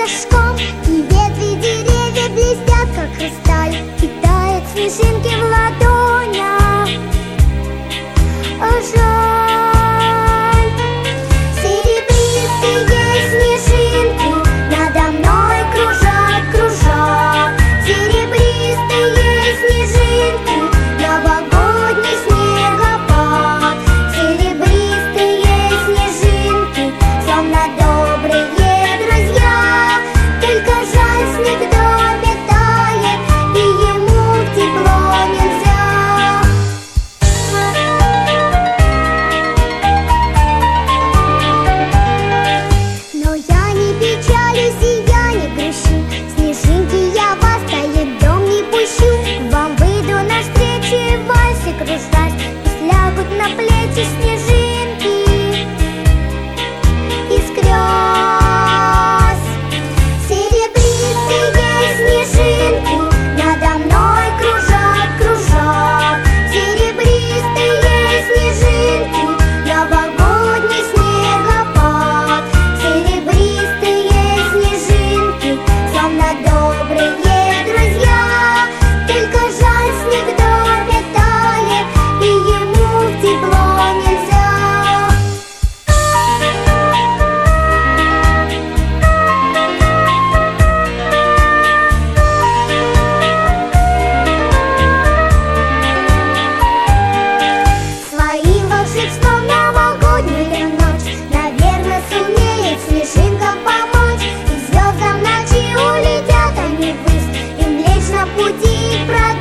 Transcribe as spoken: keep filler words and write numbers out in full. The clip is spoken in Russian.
снежком, и ветви деревья блестят, как хрусталь, и тают снежинки в ладонях. А жаль, серебристые снежинки надо мной кружат, кружат. Серебристые снежинки, новогодний снегопад. Серебристые снежинки, словно добрые друзья. Только жаль, снег в доме тает, и ему тепло нельзя. Но я не печалюсь и я не грущу. Снежинки, я вас в тайный дом не пущу. К вам выйду навстречу и в вальсе кружась. Пусть лягут на плечи снежинки из грез. Серебристые снежинки надо мной кружат, кружат. Серебристые снежинки, новогодний снегопад. Серебристые снежинки, словно добрые друзья. Только жаль, снег в доме тает, и ему тепло нельзя. Своим волшебством новогодняя ночь, наверное, сумеет снежинкам помочь. И звездам ночи улетят они ввысь, им лечь на пути.